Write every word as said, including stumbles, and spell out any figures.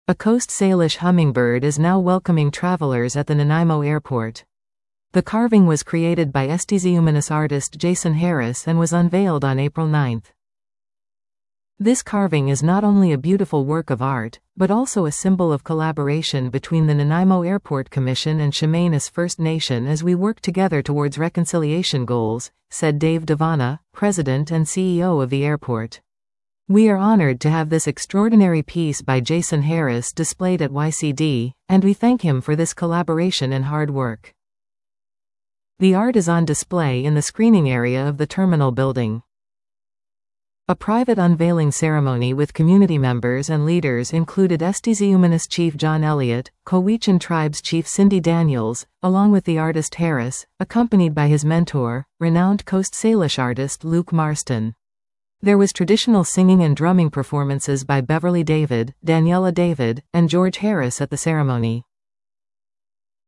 A Coast Salish hummingbird is now welcoming travelers at the Nanaimo airport. The carving was created by Estiziumanous artist Jason Harris and was unveiled on April ninth. This carving is not only a beautiful work of art, but also a symbol of collaboration between the Nanaimo Airport Commission and Chemainus First Nation as we work together towards reconciliation goals, said Dave Devana, president and C E O of the airport. We are honored to have this extraordinary piece by Jason Harris displayed at Y C D, and we thank him for this collaboration and hard work. The art is on display in the screening area of the terminal building. A private unveiling ceremony with community members and leaders included Estiziumanous Chief John Elliott, Cowichan Tribes Chief Cindy Daniels, along with the artist Harris, accompanied by his mentor, renowned Coast Salish artist Luke Marston. There was traditional singing and drumming performances by Beverly David, Daniela David, and George Harris at the ceremony.